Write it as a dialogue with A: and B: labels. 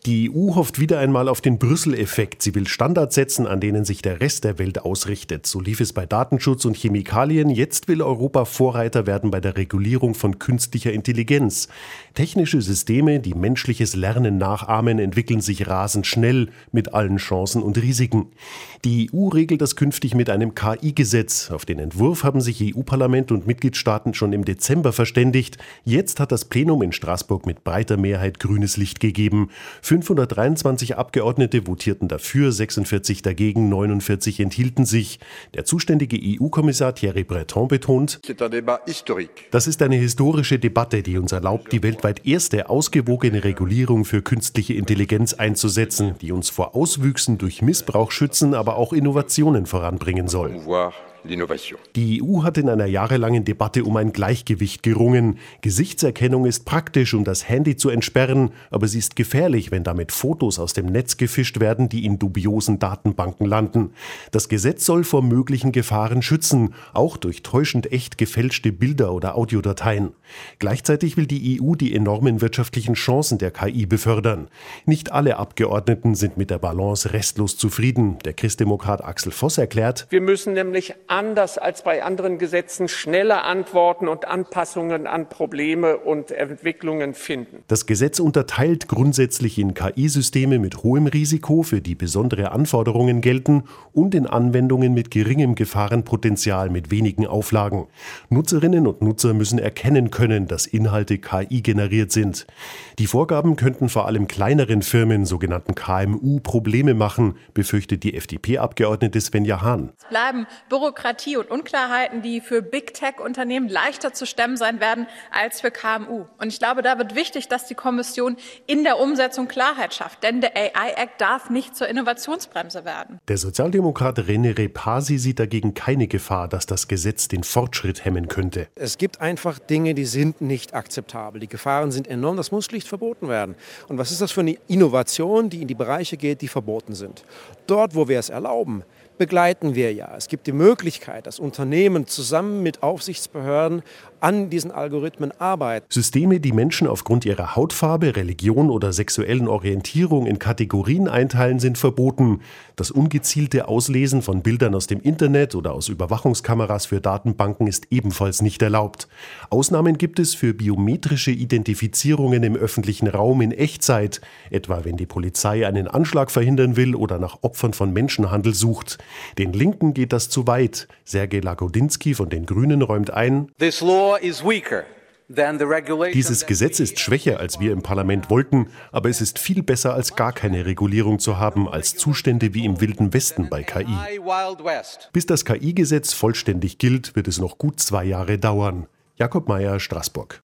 A: Die EU hofft wieder einmal auf den Brüssel-Effekt. Sie will Standards setzen, an denen sich der Rest der Welt ausrichtet. So lief es bei Datenschutz und Chemikalien. Jetzt will Europa Vorreiter werden bei der Regulierung von künstlicher Intelligenz. Technische Systeme, die menschliches Lernen nachahmen, entwickeln sich rasend schnell mit allen Chancen und Risiken. Die EU regelt das künftig mit einem KI-Gesetz. Auf den Entwurf haben sich EU-Parlament und Mitgliedstaaten schon im Dezember verständigt. Jetzt hat das Plenum in Straßburg mit breiter Mehrheit grünes Licht gegeben. 523 Abgeordnete votierten dafür, 46 dagegen, 49 enthielten sich. Der zuständige EU-Kommissar Thierry Breton betont, das ist eine historische Debatte, die uns erlaubt, die weltweit erste ausgewogene Regulierung für künstliche Intelligenz einzusetzen, die uns vor Auswüchsen durch Missbrauch schützen, aber auch Innovationen voranbringen soll. Die EU hat in einer jahrelangen Debatte um ein Gleichgewicht gerungen. Gesichtserkennung ist praktisch, um das Handy zu entsperren, aber sie ist gefährlich, wenn damit Fotos aus dem Netz gefischt werden, die in dubiosen Datenbanken landen. Das Gesetz soll vor möglichen Gefahren schützen, auch durch täuschend echt gefälschte Bilder oder Audiodateien. Gleichzeitig will die EU die enormen wirtschaftlichen Chancen der KI befördern. Nicht alle Abgeordneten sind mit der Balance restlos zufrieden. Der Christdemokrat Axel Voss erklärt,
B: wir müssen nämlich anders als bei anderen Gesetzen schnelle Antworten und Anpassungen an Probleme und Entwicklungen finden.
A: Das Gesetz unterteilt grundsätzlich in KI-Systeme mit hohem Risiko, für die besondere Anforderungen gelten, und in Anwendungen mit geringem Gefahrenpotenzial mit wenigen Auflagen. Nutzerinnen und Nutzer müssen erkennen können, dass Inhalte KI generiert sind. Die Vorgaben könnten vor allem kleineren Firmen, sogenannten KMU, Probleme machen, befürchtet die FDP-Abgeordnete Svenja Hahn.
C: Es bleiben Bürokratie und Unklarheiten, die für Big-Tech-Unternehmen leichter zu stemmen sein werden als für KMU. Und ich glaube, da wird wichtig, dass die Kommission in der Umsetzung Klarheit schafft, denn der AI-Act darf nicht zur Innovationsbremse werden.
A: Der Sozialdemokrat René Repasi sieht dagegen keine Gefahr, dass das Gesetz den Fortschritt hemmen könnte.
D: Es gibt einfach Dinge, die sind nicht akzeptabel. Die Gefahren sind enorm, das muss schlicht verboten werden. Und was ist das für eine Innovation, die in die Bereiche geht, die verboten sind? Dort, wo wir es erlauben, begleiten wir ja. Es gibt die Möglichkeit, dass Unternehmen zusammen mit Aufsichtsbehörden an diesen Algorithmen arbeiten.
A: Systeme, die Menschen aufgrund ihrer Hautfarbe, Religion oder sexuellen Orientierung in Kategorien einteilen, sind verboten. Das ungezielte Auslesen von Bildern aus dem Internet oder aus Überwachungskameras für Datenbanken ist ebenfalls nicht erlaubt. Ausnahmen gibt es für biometrische Identifizierungen im öffentlichen Raum in Echtzeit, etwa wenn die Polizei einen Anschlag verhindern will oder nach Opfern von Menschenhandel sucht. Den Linken geht das zu weit. Sergej Lagodinsky von den Grünen räumt ein, dieses Gesetz ist schwächer, als wir im Parlament wollten, aber es ist viel besser, als gar keine Regulierung zu haben, als Zustände wie im Wilden Westen bei KI. Bis das KI-Gesetz vollständig gilt, wird es noch gut 2 Jahre dauern. Jakob Mayer, Straßburg.